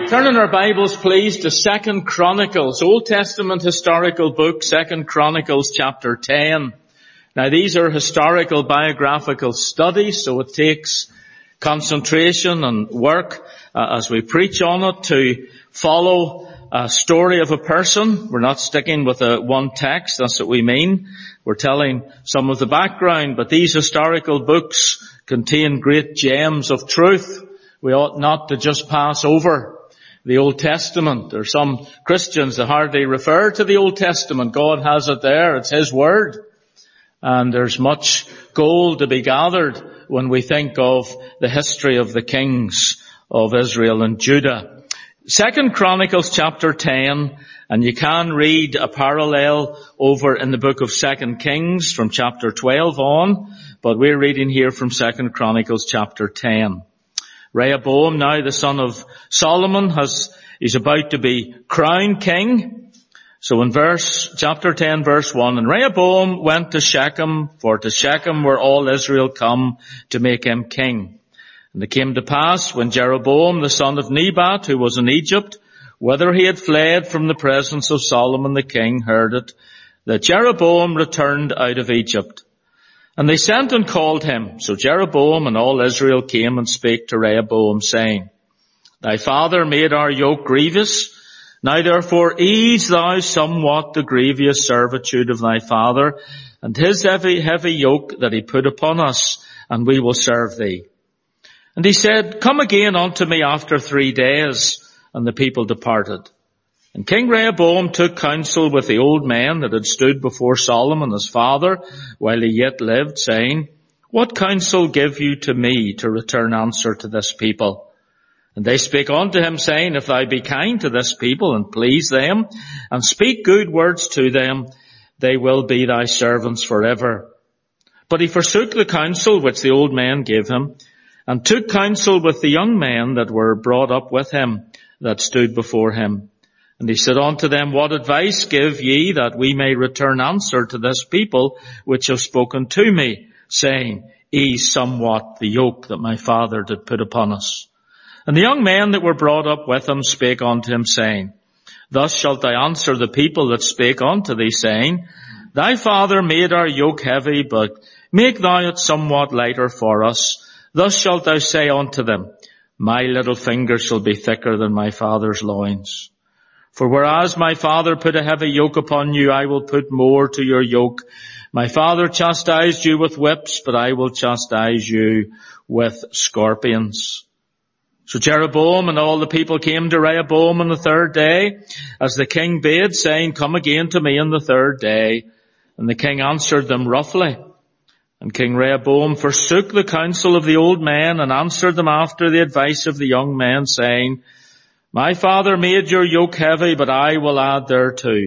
Turn in our Bibles, please, to 2 Chronicles, Old Testament historical book, 2 Chronicles chapter 10. Now, these are historical biographical studies, so it takes concentration and work as we preach on it to follow a story of a person. We're not sticking with one text, that's what we mean. We're telling some of the background, but these historical books contain great gems of truth. We ought not to just pass over the Old Testament. There are some Christians that hardly refer to the Old Testament. God has it there. It's His Word. And there's much gold to be gathered when we think of the history of the kings of Israel and Judah. 2 Chronicles chapter 10, and you can read a parallel over in the book of 2 Kings from chapter 12 on, but we're reading here from 2 Chronicles chapter 10. Rehoboam, now the son of Solomon, he's about to be crowned king. So in chapter 10 verse 1, and Rehoboam went to Shechem, for to Shechem were all Israel come to make him king. And it came to pass when Jeroboam the son of Nebat, who was in Egypt, whither he had fled from the presence of Solomon the king, heard it, that Jeroboam returned out of Egypt. And they sent and called him. So Jeroboam and all Israel came and spake to Rehoboam, saying, Thy father made our yoke grievous. Now therefore ease thou somewhat the grievous servitude of thy father, and his heavy yoke that he put upon us, and we will serve thee. And he said, Come again unto me after 3 days. And the people departed. And King Rehoboam took counsel with the old men that had stood before Solomon his father while he yet lived, saying, What counsel give you to me to return answer to this people? And they spake unto him, saying, If thou be kind to this people and please them, and speak good words to them, they will be thy servants forever. But he forsook the counsel which the old men gave him, and took counsel with the young men that were brought up with him, that stood before him. And he said unto them, What advice give ye that we may return answer to this people which have spoken to me, saying, Ease somewhat the yoke that my father did put upon us? And the young men that were brought up with him spake unto him, saying, Thus shalt thou answer the people that spake unto thee, saying, Thy father made our yoke heavy, but make thou it somewhat lighter for us. Thus shalt thou say unto them, My little finger shall be thicker than my father's loins. For whereas my father put a heavy yoke upon you, I will put more to your yoke. My father chastised you with whips, but I will chastise you with scorpions. So Jeroboam and all the people came to Rehoboam on the 3rd day, as the king bade, saying, Come again to me on the 3rd day. And the king answered them roughly. And King Rehoboam forsook the counsel of the old men, and answered them after the advice of the young men, saying, My father made your yoke heavy, but I will add thereto.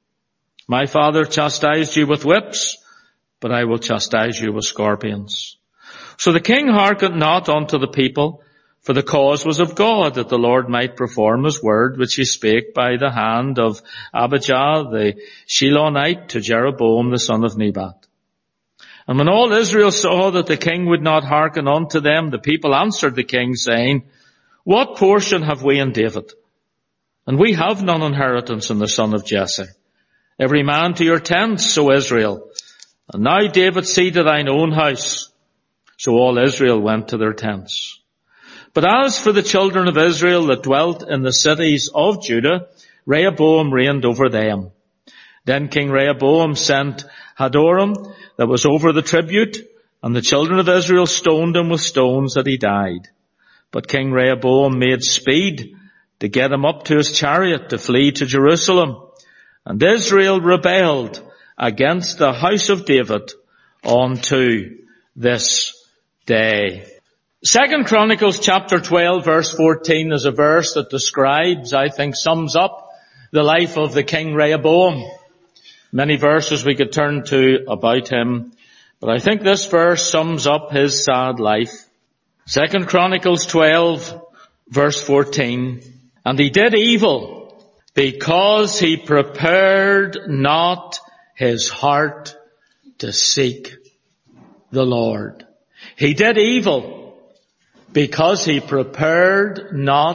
My father chastised you with whips, but I will chastise you with scorpions. So the king hearkened not unto the people, for the cause was of God, that the Lord might perform his word, which he spake by the hand of Abijah the Shilonite to Jeroboam the son of Nebat. And when all Israel saw that the king would not hearken unto them, the people answered the king, saying, What portion have we in David? And we have none inheritance in the son of Jesse. Every man to your tents, O Israel. And now David, see to thine own house. So all Israel went to their tents. But as for the children of Israel that dwelt in the cities of Judah, Rehoboam reigned over them. Then King Rehoboam sent Hadoram, that was over the tribute, and the children of Israel stoned him with stones that he died. But King Rehoboam made speed to get him up to his chariot to flee to Jerusalem. And Israel rebelled against the house of David unto this day. 2 Chronicles chapter 12 verse 14 is a verse that describes, I think, sums up the life of the King Rehoboam. Many verses we could turn to about him, but I think this verse sums up his sad life. 2 Chronicles 12 verse 14, And he did evil because he prepared not his heart to seek the Lord. He did evil because he prepared not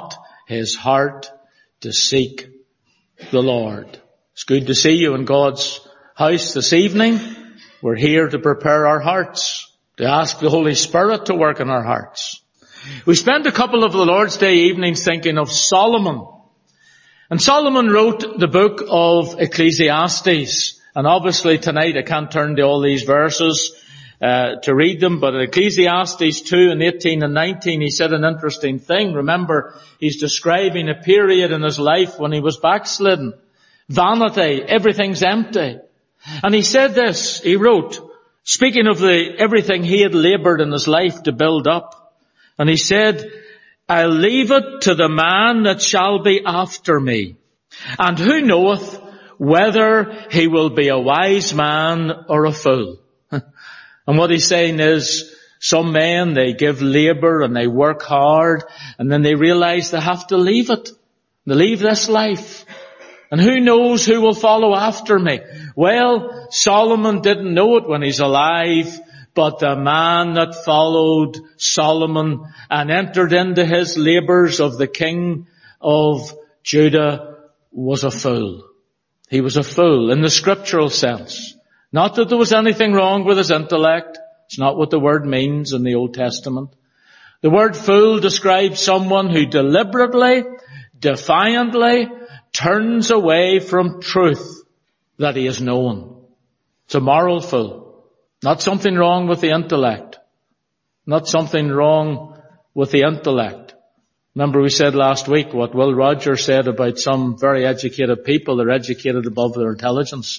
his heart to seek the Lord. It's good to see you in God's house this evening. We're here to prepare our hearts, to ask the Holy Spirit to work in our hearts. We spent a couple of the Lord's Day evenings thinking of Solomon. And Solomon wrote the book of Ecclesiastes. And obviously tonight I can't turn to all these verses to read them, but in Ecclesiastes 2 and 18 and 19 he said an interesting thing. Remember, he's describing a period in his life when he was backslidden. Vanity, everything's empty. And he said this, he wrote, speaking of everything he had labored in his life to build up. And he said, I'll leave it to the man that shall be after me. And who knoweth whether he will be a wise man or a fool? And what he's saying is, some men, they give labor and they work hard, and then they realize they have to leave it. They leave this life. And who knows who will follow after me? Well, Solomon didn't know it when he's alive, but the man that followed Solomon and entered into his labors of the king of Judah was a fool. He was a fool in the scriptural sense. Not that there was anything wrong with his intellect. It's not what the word means in the Old Testament. The word fool describes someone who deliberately, defiantly turns away from truth that he has known. It's a moral fool. Not something wrong with the intellect. Not something wrong with the intellect. Remember we said last week what Will Rogers said about some very educated people. They're educated above their intelligence.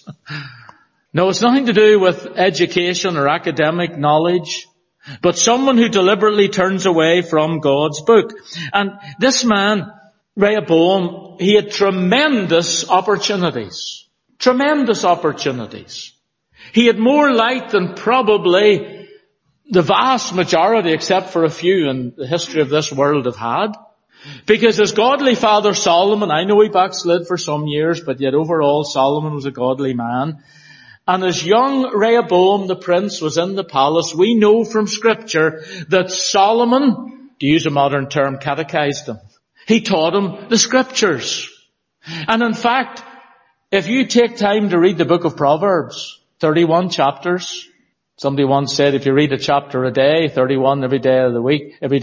No, it's nothing to do with education or academic knowledge, but someone who deliberately turns away from God's book. And this man, Rehoboam, he had tremendous opportunities. Tremendous opportunities. He had more light than probably the vast majority, except for a few in the history of this world, have had. Because his godly father Solomon, I know he backslid for some years, but yet overall Solomon was a godly man. And as young Rehoboam the prince was in the palace, we know from scripture that Solomon, to use a modern term, catechized him. He taught him the scriptures. And in fact, if you take time to read the book of Proverbs, 31 chapters, somebody once said if you read a chapter a day, 31 every day of the week, every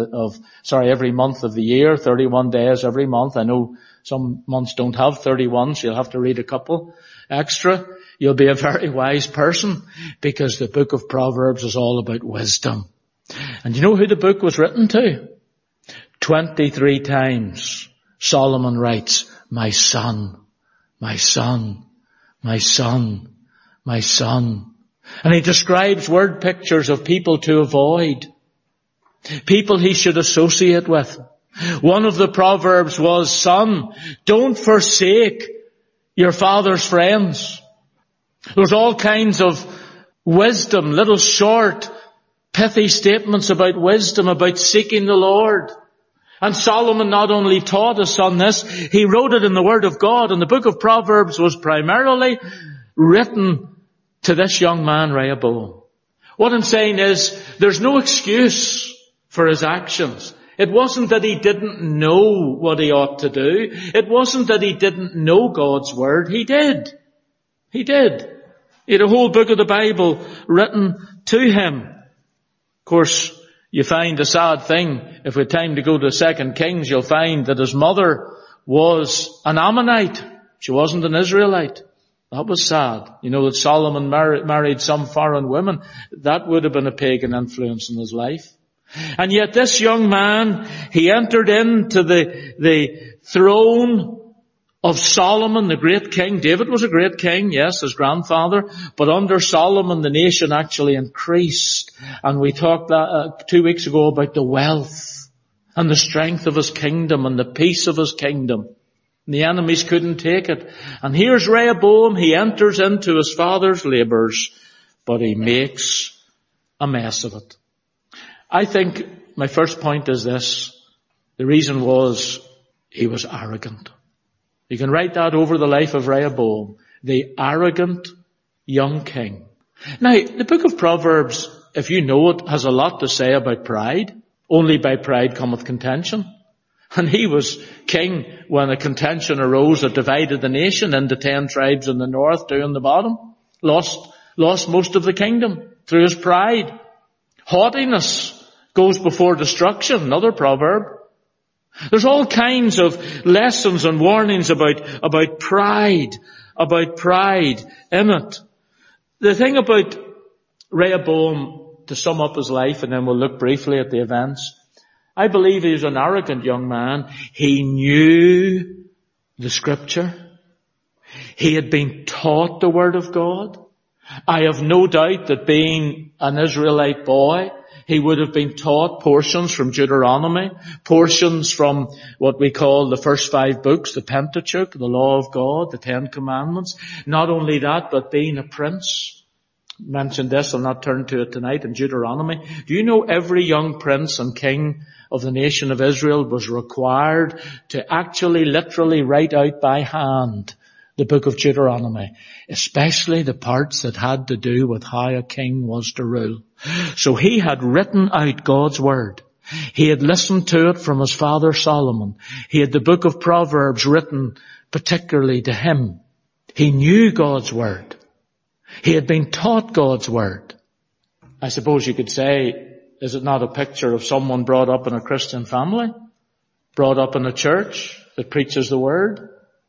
month of the year, 31 days every month. I know some months don't have 31, so you'll have to read a couple extra. You'll be a very wise person, because the book of Proverbs is all about wisdom. And you know who the book was written to? 23 times Solomon writes, my son, my son, my son, my son. And he describes word pictures of people to avoid, people he should associate with. One of the proverbs was, son, don't forsake your father's friends. There's all kinds of wisdom, little short, pithy statements about wisdom, about seeking the Lord. And Solomon not only taught his son this, he wrote it in the Word of God. And the book of Proverbs was primarily written to this young man, Rehoboam. What I'm saying is, there's no excuse for his actions. It wasn't that he didn't know what he ought to do. It wasn't that he didn't know God's Word. He did. He did. He had a whole book of the Bible written to him. Of course, you find a sad thing. If we had time to go to 2 Kings, you'll find that his mother was an Ammonite. She wasn't an Israelite. That was sad. You know that Solomon married some foreign women. That would have been a pagan influence in his life. And yet this young man, he entered into the throne of Solomon, the great king. David was a great king, yes, his grandfather. But under Solomon, the nation actually increased. And we talked 2 weeks ago about the wealth and the strength of his kingdom and the peace of his kingdom. And the enemies couldn't take it. And here's Rehoboam. He enters into his father's labors, but he makes a mess of it. I think my first point is this. The reason was he was arrogant. You can write that over the life of Rehoboam, the arrogant young king. Now, the book of Proverbs, if you know it, has a lot to say about pride. Only by pride cometh contention. And he was king when a contention arose that divided the nation into 10 tribes in the north, 2 in the bottom. Lost most of the kingdom through his pride. Haughtiness goes before destruction, another proverb. There's all kinds of lessons and warnings about pride in it. The thing about Rehoboam, to sum up his life, and then we'll look briefly at the events, I believe he was an arrogant young man. He knew the Scripture. He had been taught the Word of God. I have no doubt that being an Israelite boy, he would have been taught portions from Deuteronomy, portions from what we call the first 5 books, the Pentateuch, the Law of God, the 10 Commandments. Not only that, but being a prince. Mentioned this, I'll not turn to it tonight, in Deuteronomy. Do you know every young prince and king of the nation of Israel was required to actually literally write out by hand the book of Deuteronomy, especially the parts that had to do with how a king was to rule. So he had written out God's Word. He had listened to it from his father Solomon. He had the book of Proverbs written particularly to him. He knew God's Word. He had been taught God's Word. I suppose you could say, is it not a picture of someone brought up in a Christian family? Brought up in a church that preaches the Word?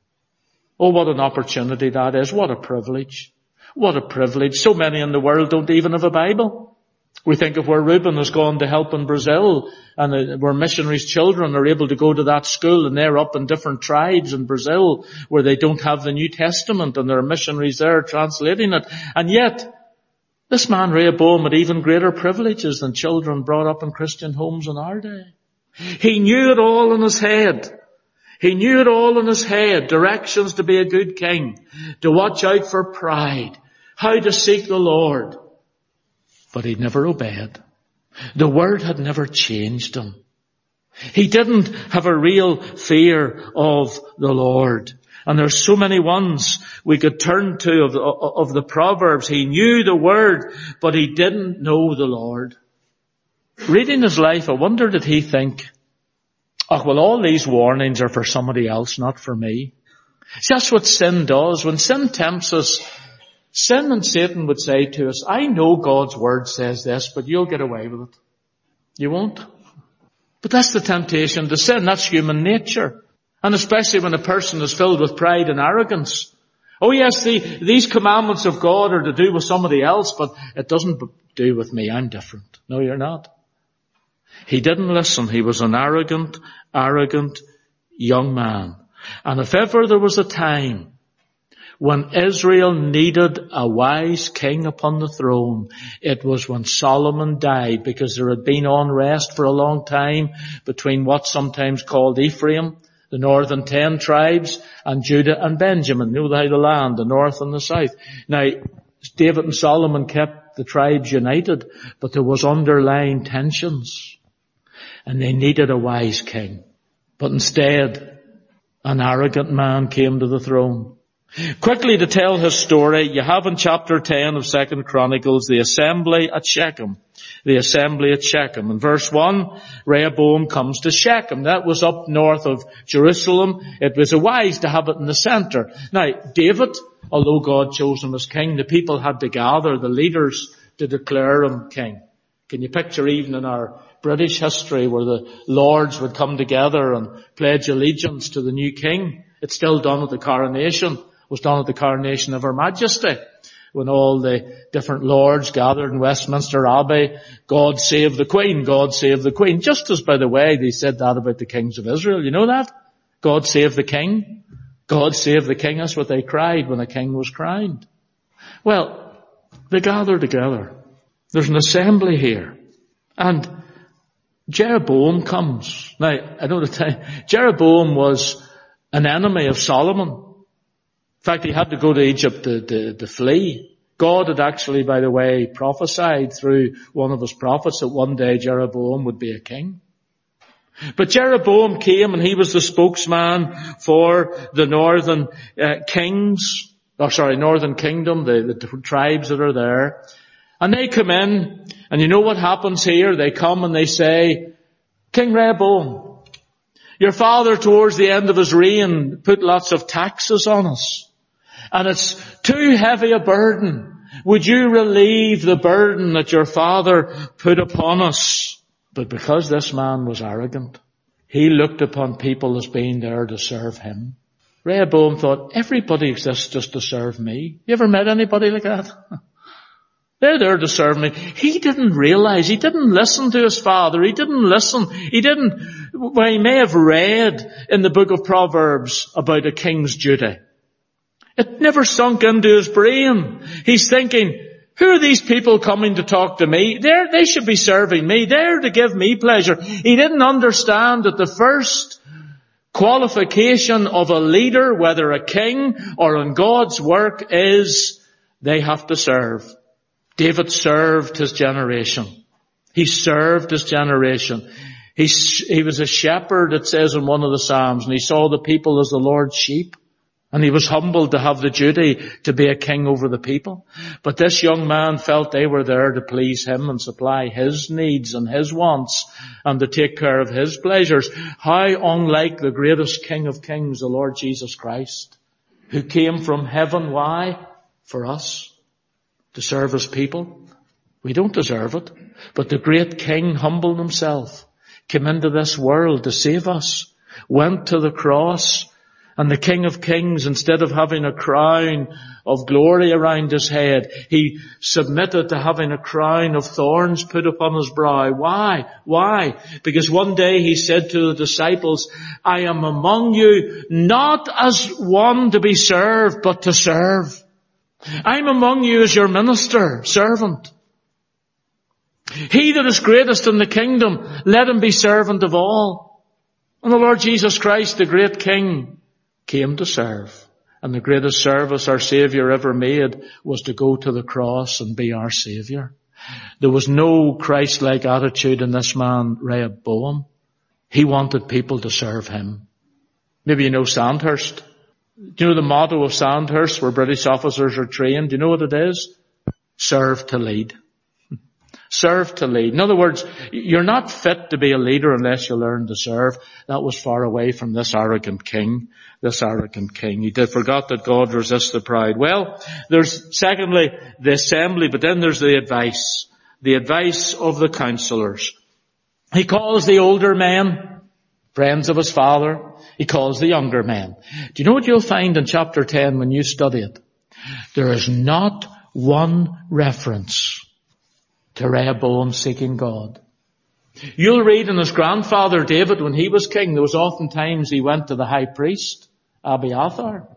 Oh, what an opportunity that is. What a privilege. What a privilege. So many in the world don't even have a Bible. We think of where Reuben has gone to help in Brazil, and where missionaries' children are able to go to that school, and they're up in different tribes in Brazil where they don't have the New Testament, and there are missionaries there translating it. And yet, this man Rehoboam had even greater privileges than children brought up in Christian homes in our day. He knew it all in his head. He knew it all in his head. Directions to be a good king, to watch out for pride, how to seek the Lord. But he'd never obeyed. The Word had never changed him. He didn't have a real fear of the Lord. And there's so many ones we could turn to of the Proverbs. He knew the Word, but he didn't know the Lord. Reading his life, I wonder did he think, oh, well, all these warnings are for somebody else, not for me. See, that's what sin does. When sin tempts us, sin and Satan would say to us, I know God's Word says this, but you'll get away with it. You won't. But that's the temptation to sin. That's human nature. And especially when a person is filled with pride and arrogance. Oh yes, these commandments of God are to do with somebody else, but it doesn't do with me. I'm different. No, you're not. He didn't listen. He was an arrogant young man. And if ever there was a time when Israel needed a wise king upon the throne, it was when Solomon died, because there had been unrest for a long time between what's sometimes called Ephraim, the northern 10 tribes, and Judah and Benjamin. You know how the land, the north and the south. Now, David and Solomon kept the tribes united, but there was underlying tensions. And they needed a wise king. But instead, an arrogant man came to the throne. Quickly to tell his story, you have in chapter 10 of 2 Chronicles the assembly at Shechem. The assembly at Shechem. In verse 1, Rehoboam comes to Shechem. That was up north of Jerusalem. It was wise to have it in the center. Now, David, although God chose him as king, the people had to gather, the leaders, to declare him king. Can you picture even in our British history where the lords would come together and pledge allegiance to the new king? It's still done at the coronation. It was done at the coronation of Her Majesty, when all the different lords gathered in Westminster Abbey. God save the Queen, God save the Queen. Just as, by the way, they said that about the kings of Israel. You know that? God save the king. God save the king. That's what they cried when a king was crowned. Well, they gather together. There's an assembly here. And Jeroboam comes. Now, I know the time. Jeroboam was an enemy of Solomon. In fact, he had to go to Egypt to flee. God had actually, by the way, prophesied through one of his prophets that one day Jeroboam would be a king. But Jeroboam came and he was the spokesman for the northern northern kingdom, the different tribes that are there. And they come in, and you know what happens here? They come and they say, King Rehoboam, Your father, towards the end of his reign, put lots of taxes on us. And it's too heavy a burden. Would you relieve the burden that your father put upon us? But because this man was arrogant, he looked upon people as being there to serve him. Rehoboam thought, everybody exists just to serve me. You ever met anybody like that? They're there to serve me. He didn't realize, he didn't listen to his father. He may have read in the book of Proverbs about a king's duty. It never sunk into his brain. He's thinking, who are these people coming to talk to me? They should be serving me. They're to give me pleasure. He didn't understand that the first qualification of a leader, whether a king or in God's work, is they have to serve. David served his generation. He served his generation. He was a shepherd, it says in one of the Psalms, and he saw the people as the Lord's sheep. And he was humbled to have the duty to be a king over the people. But this young man felt they were there to please him and supply his needs and his wants and to take care of his pleasures. How unlike the greatest King of Kings, the Lord Jesus Christ, who came from heaven. Why? For us. To serve his people. We don't deserve it. But the great King humbled himself, came into this world to save us, went to the cross. And the King of Kings, instead of having a crown of glory around his head, he submitted to having a crown of thorns put upon his brow. Why? Why? Because one day he said to the disciples, I am among you not as one to be served, but to serve. I'm among you as your minister, servant. He that is greatest in the kingdom, let him be servant of all. And the Lord Jesus Christ, the great King, came to serve. And the greatest service our Saviour ever made was to go to the cross and be our Saviour. There was no Christ-like attitude in this man, Rehoboam. He wanted people to serve him. Maybe you know Sandhurst. Do you know the motto of Sandhurst, where British officers are trained? Do you know what it is? Serve to lead. Serve to lead. In other words, you're not fit to be a leader unless you learn to serve. That was far away from this arrogant king. This arrogant king. He forgot that God resists the proud. Well, there's secondly the assembly, but then there's the advice. The advice of the counselors. He calls the older men friends of his father. He calls the younger men. Do you know what you'll find in chapter 10 when you study it? There is not one reference to Rehoboam seeking God. You'll read in his grandfather David, when he was king, there was often times he went to the high priest, Abiathar.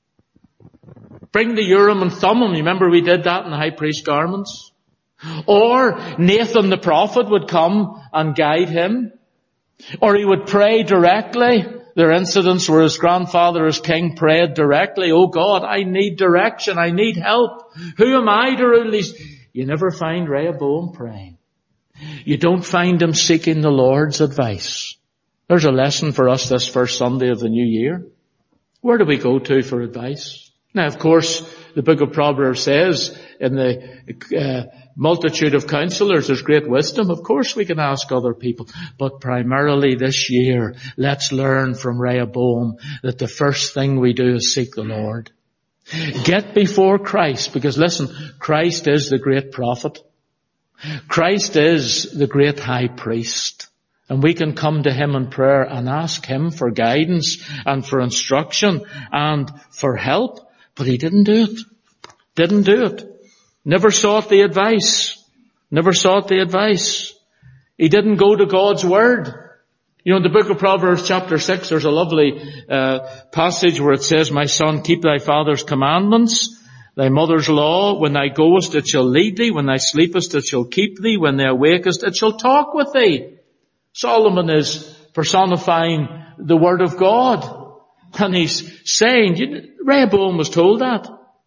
Bring the Urim and Thummim. You remember we did that in the high priest's garments? Or Nathan the prophet would come and guide him. Or he would pray directly. There are incidents where his grandfather as king prayed directly. Oh God, I need direction. I need help. Who am I to rule these? You never find Rehoboam praying. You don't find him seeking the Lord's advice. There's a lesson for us this first Sunday of the new year. Where do we go to for advice? Now, of course, the book of Proverbs says in the multitude of counselors there's great wisdom. Of course we can ask other people. But primarily this year, let's learn from Rehoboam that the first thing we do is seek the Lord. Get before Christ, because listen, Christ is the great prophet. Christ is the great high priest. And we can come to him in prayer and ask him for guidance and for instruction and for help. But he didn't do it. Didn't do it. Never sought the advice. Never sought the advice. He didn't go to God's word. You know, in the book of Proverbs chapter 6, there's a lovely passage where it says, My son, keep thy father's commandments, thy mother's law. When thou goest, it shall lead thee. When thou sleepest, it shall keep thee. When thou awakest, it shall talk with thee. Solomon is personifying the word of God. And he's saying, Rehoboam was told that.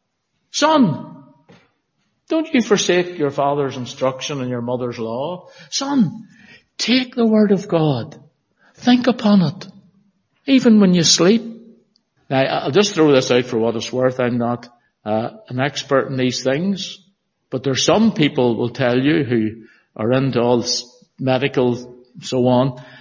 Son, don't you forsake your father's instruction and your mother's law. Son, take the word of God. Think upon it. Even when you sleep. Now, I'll just throw this out for what it's worth. I'm not an expert in these things. But there's some people will tell you who are into all this medical so on,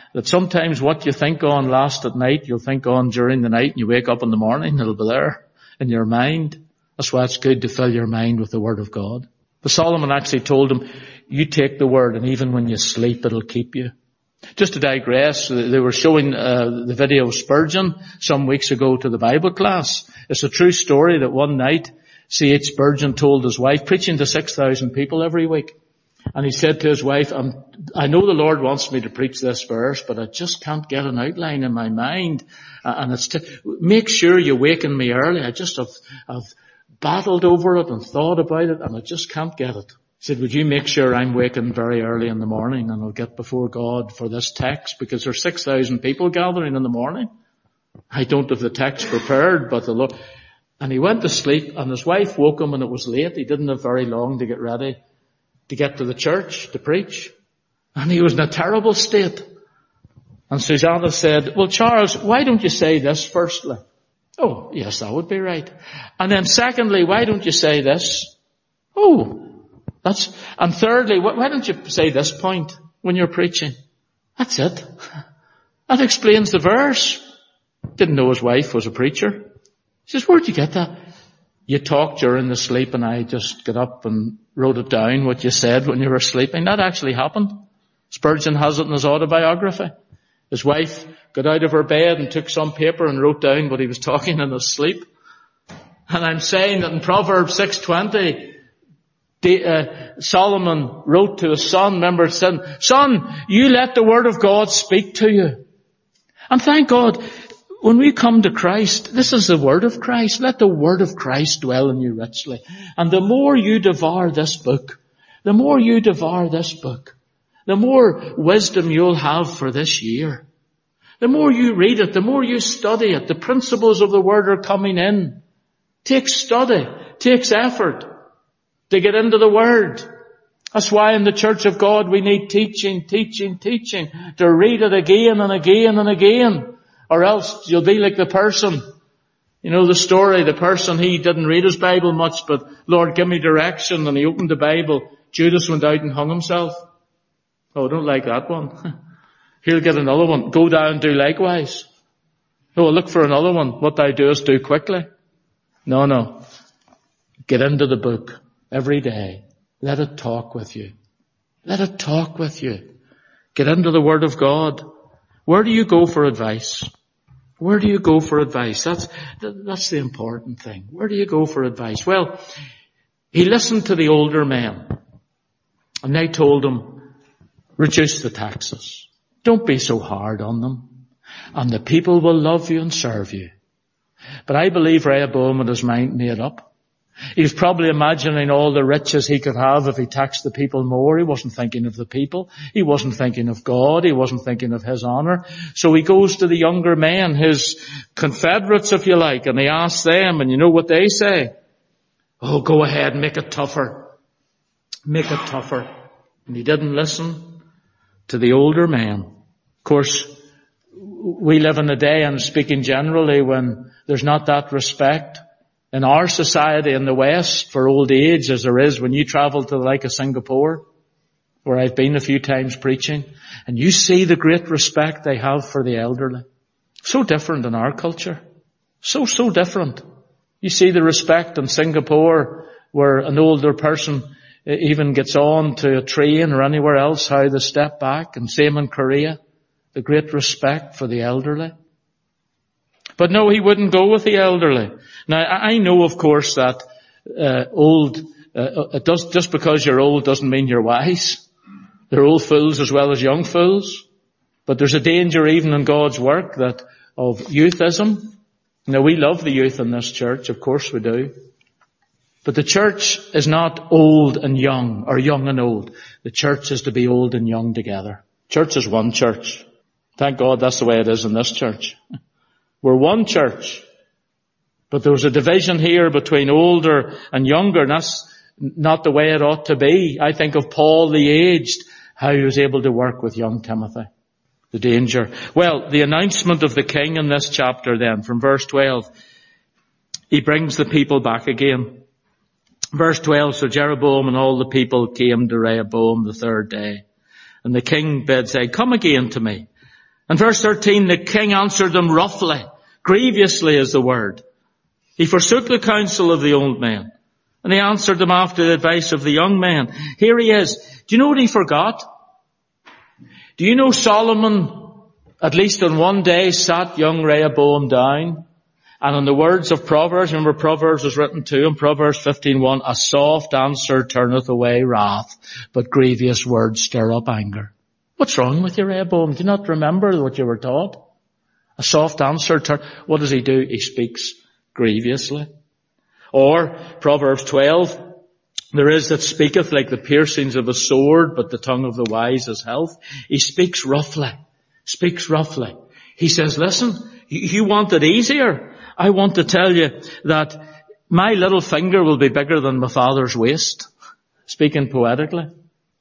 that sometimes what you think on last at night, you'll think on during the night, and you wake up in the morning, it'll be there in your mind. That's why it's good to fill your mind with the Word of God. But Solomon actually told him, you take the Word, and even when you sleep, it'll keep you. Just to digress, they were showing the video of Spurgeon some weeks ago to the Bible class. It's a true story that one night C.H. Spurgeon told his wife, preaching to 6,000 people every week. And he said to his wife, I know the Lord wants me to preach this verse, but I just can't get an outline in my mind. And make sure you waken me early. I've battled over it and thought about it, and I just can't get it. He said, would you make sure I'm waking very early in the morning, and I'll get before God for this text, because there's 6,000 people gathering in the morning. I don't have the text prepared, but the Lord... And he went to sleep, and his wife woke him, and it was late. He didn't have very long to get ready to get to the church to preach. And he was in a terrible state. And Susanna said, well, Charles, why don't you say this firstly? Oh, yes, that would be right. And then secondly, why don't you say this? Oh, and thirdly, why don't you say this point when you're preaching? That's it. That explains the verse. Didn't know his wife was a preacher. He says, where'd you get that? You talked during the sleep, and I just got up and wrote it down, what you said when you were sleeping. That actually happened. Spurgeon has it in his autobiography. His wife got out of her bed and took some paper and wrote down what he was talking in his sleep. And I'm saying that in Proverbs 6:20, Solomon wrote to his son, remember, son, you let the word of God speak to you. And thank God, when we come to Christ, this is the word of Christ. Let the word of Christ dwell in you richly. And the more you devour this book, the more wisdom you'll have for this year. The more you read it, the more you study it, the principles of the word are coming in. Takes study, takes effort to get into the word. That's why in the Church of God we need teaching, to read it again and again and again. Or else you'll be like the person, you know the story, the person, he didn't read his Bible much, but Lord, give me direction, and he opened the Bible. Judas went out and hung himself. Oh, I don't like that one. He'll get another one. Go down and do likewise. Oh, look for another one. What thou doest, do quickly. No. Get into the book every day. Let it talk with you. Get into the Word of God. Where do you go for advice? That's the important thing. Where do you go for advice? Well, he listened to the older men, and they told him, reduce the taxes. Don't be so hard on them. And the people will love you and serve you. But I believe Rehoboam had his mind made up. He was probably imagining all the riches he could have if he taxed the people more. He wasn't thinking of the people. He wasn't thinking of God. He wasn't thinking of his honor. So he goes to the younger men, his confederates, if you like, and he asks them, and you know what they say? Oh, go ahead, make it tougher. And he didn't listen to the older men. Of course, we live in a day, and speaking generally, when there's not that respect in our society in the West for old age as there is when you travel to the like of Singapore, where I've been a few times preaching, and you see the great respect they have for the elderly. So different in our culture. So different. You see the respect in Singapore where an older person even gets on to a train or anywhere else, how they step back, and same in Korea. The great respect for the elderly. But no, he wouldn't go with the elderly. Now, I know, of course, that just because you're old doesn't mean you're wise. There are old fools as well as young fools. But there's a danger even in God's work of youthism. Now, we love the youth in this church, of course we do. But the church is not old and young, or young and old. The church is to be old and young together. Church is one church. Thank God that's the way it is in this church. We're one church. But there was a division here between older and younger, and that's not the way it ought to be. I think of Paul the aged, how he was able to work with young Timothy. The danger. Well, the announcement of the king in this chapter then, from verse 12, he brings the people back again. Verse 12, so Jeroboam and all the people came to Rehoboam the third day. And the king bid say, come again to me, In verse 13, the king answered them roughly. Grievously is the word. He forsook the counsel of the old men, and he answered them after the advice of the young men. Here he is. Do you know what he forgot? Do you know Solomon, at least on one day, sat young Rehoboam down, and in the words of Proverbs, remember Proverbs was written to him, Proverbs 15:1, a soft answer turneth away wrath, but grievous words stir up anger. What's wrong with you, Rehoboam? Do you not remember what you were taught? A soft answer what does he do? He speaks grievously. Or Proverbs 12, there is that speaketh like the piercings of a sword, but the tongue of the wise is health. He speaks roughly. He says, listen, you want it easier. I want to tell you that my little finger will be bigger than my father's waist. Speaking poetically.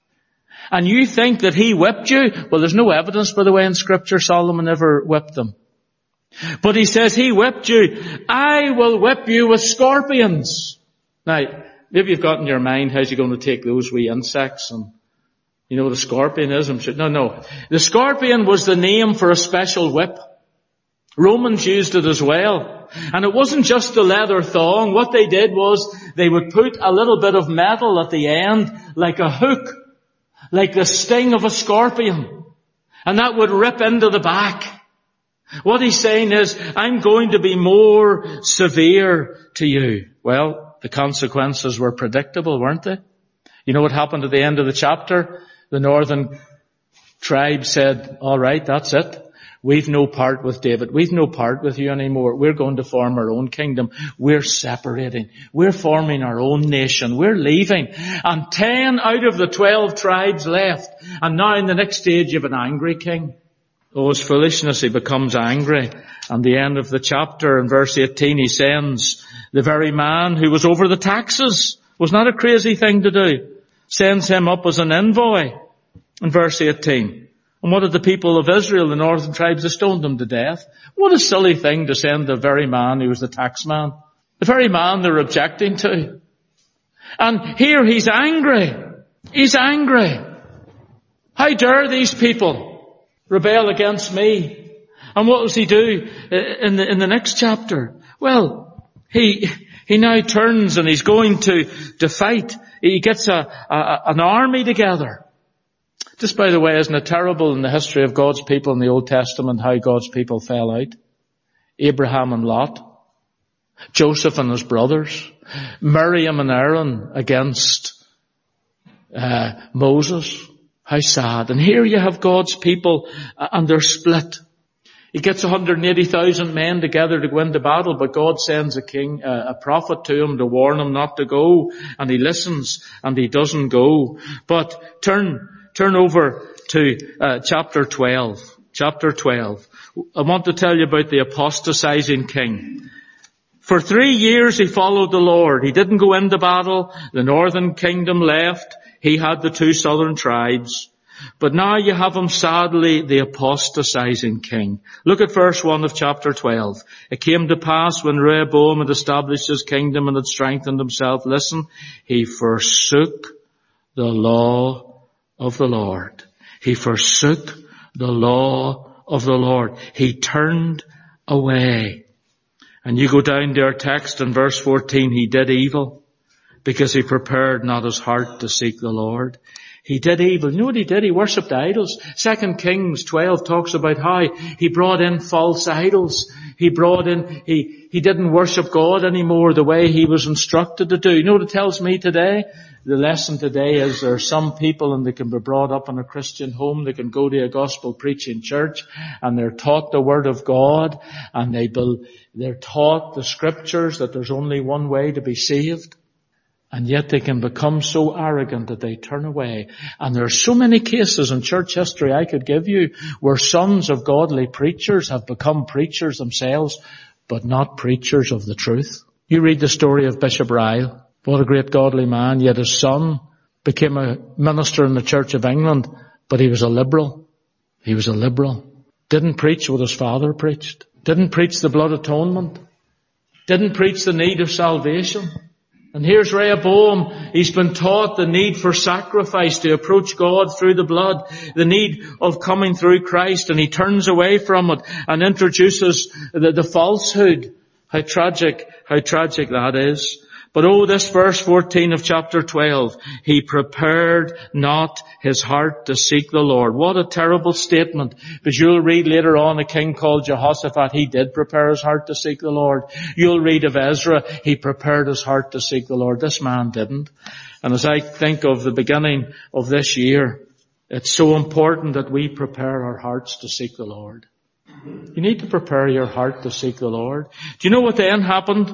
And you think that he whipped you? Well, there's no evidence, by the way, in Scripture Solomon ever whipped them. But he says he whipped you. I will whip you with scorpions. Now, maybe you've got in your mind, how's he going to take those wee insects? And you know what a scorpion is? No. The scorpion was the name for a special whip. Romans used it as well. And it wasn't just the leather thong. What they did was they would put a little bit of metal at the end, like a hook, like the sting of a scorpion. And that would rip into the back. What he's saying is, I'm going to be more severe to you. Well, the consequences were predictable, weren't they? You know what happened at the end of the chapter? The northern tribe said, all right, that's it. We've no part with David. We've no part with you anymore. We're going to form our own kingdom. We're separating. We're forming our own nation. We're leaving. And 10 out of the 12 tribes left. And now in the next stage you have an angry king. Oh, his foolishness, he becomes angry. And the end of the chapter, in verse 18, he sends the very man who was over the taxes. Was not a crazy thing to do. Sends him up as an envoy. In verse 18. And what did the people of Israel, the northern tribes, they stoned him to death? What a silly thing to send the very man who was the tax man. The very man they're objecting to. And here he's angry. He's angry. How dare these people rebel against me? And what does he do in the next chapter? Well, he now turns and he's going to fight. He gets an army together. Just by the way, isn't it terrible in the history of God's people in the Old Testament how God's people fell out? Abraham and Lot, Joseph and his brothers, Miriam and Aaron against Moses. How sad. And here you have God's people and they're split. He gets 180,000 men together to go into battle, but God sends a prophet to him to warn him not to go. And he listens and he doesn't go. But turn over to chapter 12. Chapter 12. I want to tell you about the apostatizing king. For 3 years he followed the Lord. He didn't go into battle. The northern kingdom left. He had the 2 southern tribes. But now you have him, sadly, the apostatizing king. Look at verse 1 of chapter 12. It came to pass when Rehoboam had established his kingdom and had strengthened himself. Listen, he forsook the law of the Lord. He forsook the law of the Lord. He turned away. And you go down to our text in verse 14, he did evil because he prepared not his heart to seek the Lord. He did evil. You know what he did? He worshipped idols. 2 Kings 12 talks about how he brought in false idols. He didn't worship God anymore the way he was instructed to do. You know what it tells me today? The lesson today is there are some people and they can be brought up in a Christian home. They can go to a gospel preaching church and they're taught the word of God and they're taught the scriptures that there's only one way to be saved. And yet they can become so arrogant that they turn away. And there are so many cases in church history I could give you where sons of godly preachers have become preachers themselves, but not preachers of the truth. You read the story of Bishop Ryle. What a great godly man, yet his son became a minister in the Church of England, but he was a liberal. He was a liberal. Didn't preach what his father preached. Didn't preach the blood atonement. Didn't preach the need of salvation. And here's Rehoboam. He's been taught the need for sacrifice to approach God through the blood, the need of coming through Christ, and he turns away from it and introduces the falsehood. How tragic that is. But this verse 14 of chapter 12, he prepared not his heart to seek the Lord. What a terrible statement. Because you'll read later on a king called Jehoshaphat, he did prepare his heart to seek the Lord. You'll read of Ezra, he prepared his heart to seek the Lord. This man didn't. And as I think of the beginning of this year, it's so important that we prepare our hearts to seek the Lord. You need to prepare your heart to seek the Lord. Do you know what then happened?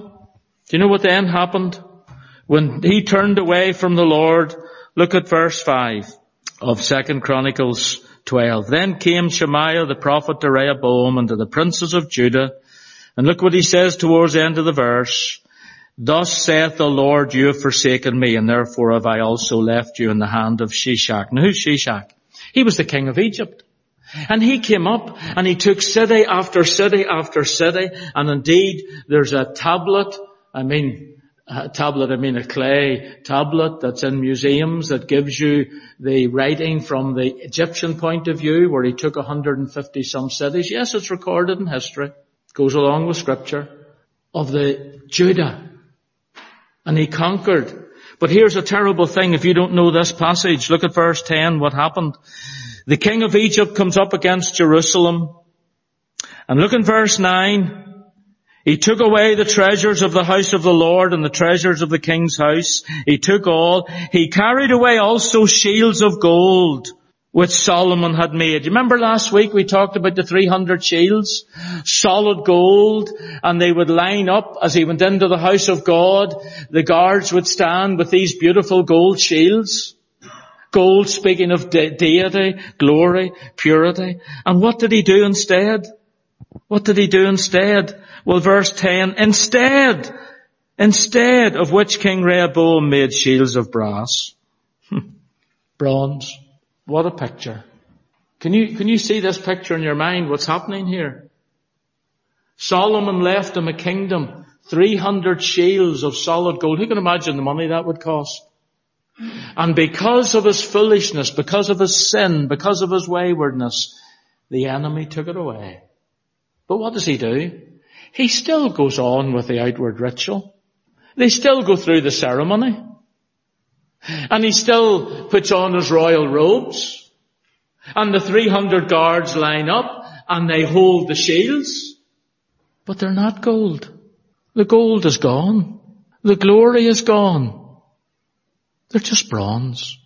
When he turned away from the Lord? Look at verse 5 of 2 Chronicles 12. Then came Shemaiah the prophet to Rehoboam and to the princes of Judah. And look what he says towards the end of the verse. Thus saith the Lord, you have forsaken me, and therefore have I also left you in the hand of Shishak. Now who's Shishak? He was the king of Egypt. And he came up and he took city after city after city. And indeed, there's a tablet, a clay tablet that's in museums that gives you the writing from the Egyptian point of view, where he took 150 some cities. Yes, it's recorded in history. It goes along with scripture of the Judah. And he conquered. But here's a terrible thing if you don't know this passage. Look at verse 10, what happened. The king of Egypt comes up against Jerusalem. And look in verse 9. He took away the treasures of the house of the Lord and the treasures of the king's house. He took all. He carried away also shields of gold, which Solomon had made. You remember last week we talked about the 300 shields? Solid gold. And they would line up as he went into the house of God. The guards would stand with these beautiful gold shields. Gold speaking of deity, glory, purity. And what did he do instead? Well, verse 10, instead of which King Rehoboam made shields of brass. Bronze. What a picture. Can you see this picture in your mind? What's happening here? Solomon left him a kingdom, 300 shields of solid gold. Who can imagine the money that would cost? And because of his foolishness, because of his sin, because of his waywardness, the enemy took it away. But what does he do? He still goes on with the outward ritual. They still go through the ceremony. And he still puts on his royal robes. And the 300 guards line up and they hold the shields. But they're not gold. The gold is gone. The glory is gone. They're just bronze.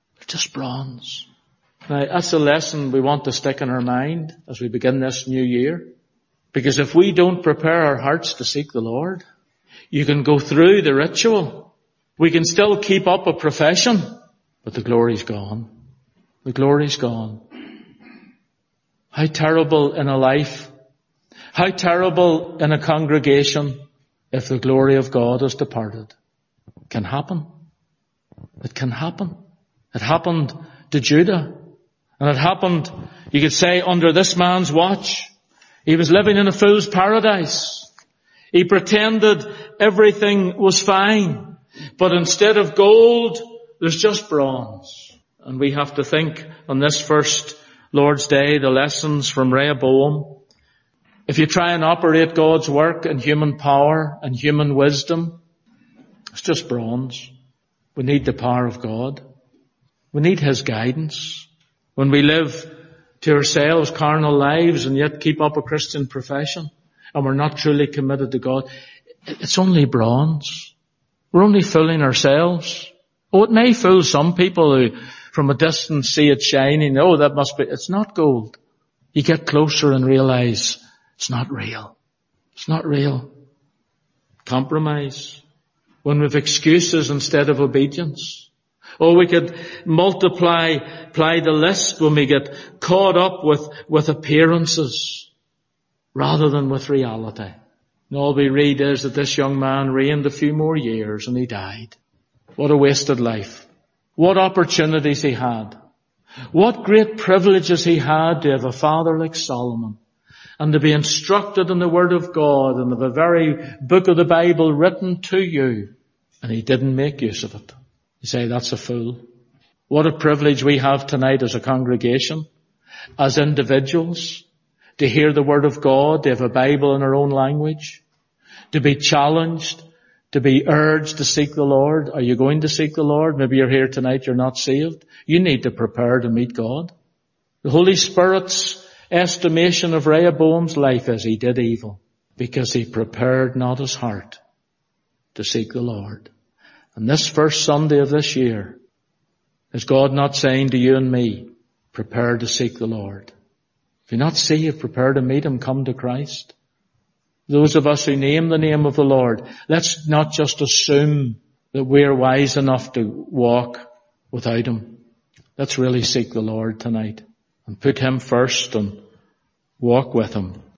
Now, that's a lesson we want to stick in our mind as we begin this new year. Because if we don't prepare our hearts to seek the Lord, you can go through the ritual. We can still keep up a profession, but the glory's gone. The glory's gone. How terrible in a life, how terrible in a congregation if the glory of God is departed. It can happen. It can happen. It happened to Judah. And it happened, you could say, under this man's watch. He was living in a fool's paradise. He pretended everything was fine. But instead of gold, there's just bronze. And we have to think on this first Lord's Day, the lessons from Rehoboam. If you try and operate God's work in human power and human wisdom, it's just bronze. We need the power of God. We need His guidance. When we live to ourselves carnal lives and yet keep up a Christian profession and we're not truly committed to God, it's only bronze. We're only fooling ourselves. It may fool some people who from a distance see it shining. That must be, it's not gold. You get closer and realize it's not real. It's not real. Compromise. When we've excuses instead of obedience. We could multiply the list when we get caught up with appearances rather than with reality. And all we read is that this young man reigned a few more years and he died. What a wasted life. What opportunities he had. What great privileges he had to have a father like Solomon and to be instructed in the Word of God and of the very book of the Bible written to you. and he didn't make use of it. You say, that's a fool. What a privilege we have tonight as a congregation, as individuals, to hear the Word of God, to have a Bible in our own language, to be challenged, to be urged to seek the Lord. Are you going to seek the Lord? Maybe you're here tonight, you're not saved. You need to prepare to meet God. The Holy Spirit's estimation of Rehoboam's life is he did evil because he prepared not his heart to seek the Lord. And this first Sunday of this year, is God not saying to you and me, prepare to seek the Lord? If you're not saved, prepare to meet Him, come to Christ. Those of us who name the name of the Lord, let's not just assume that we're wise enough to walk without Him. Let's really seek the Lord tonight and put Him first and walk with Him.